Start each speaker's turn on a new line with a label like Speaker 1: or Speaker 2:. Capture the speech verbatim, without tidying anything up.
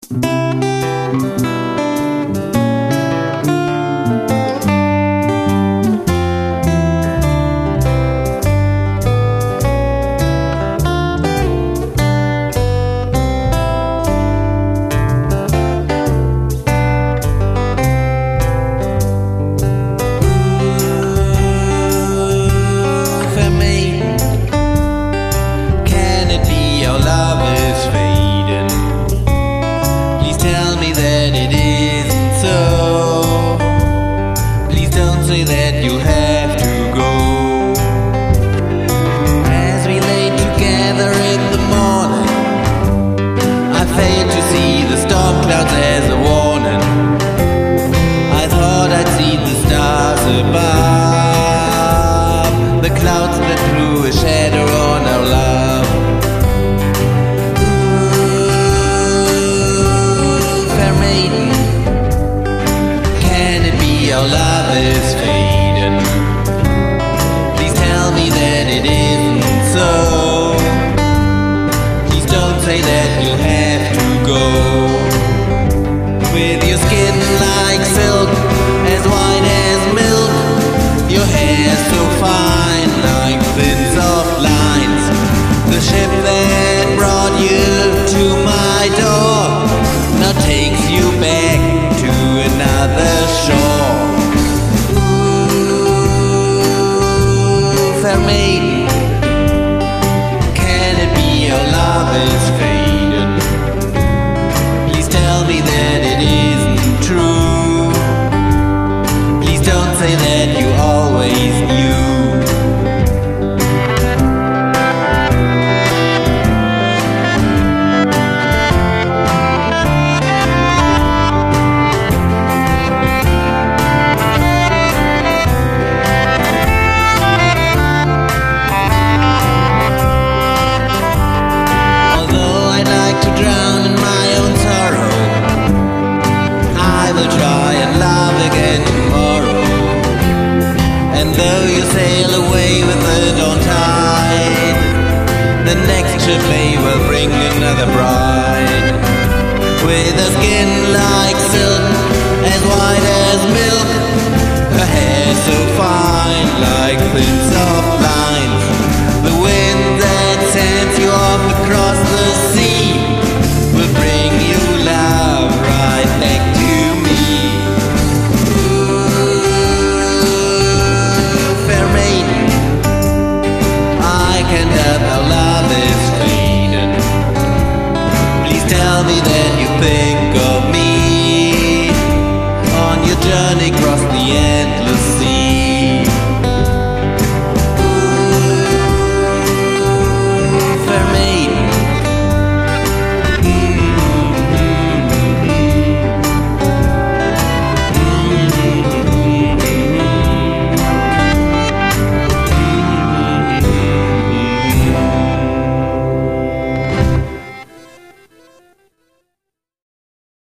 Speaker 1: That you have to go. As we lay together in the morning, I failed to see the storm clouds as a warning. I thought I'd see the stars above. The clouds that threw a shadow on our love. Ooh, fair maiden, can it be our love is fading? Please tell me that it isn't so. Please don't say that you have to go. With your skin like silk, as white as milk, your hair so fine like thin soft lines. The ship that brought you to my door now takes you back to another shore. Fair maiden, can it be your love is fading? Please tell me that it isn't true. Please don't say that you always knew. Sail away with the dawn tide. The next ship may well bring another bride. With a skin like silk, as white as milk, her hair so fine like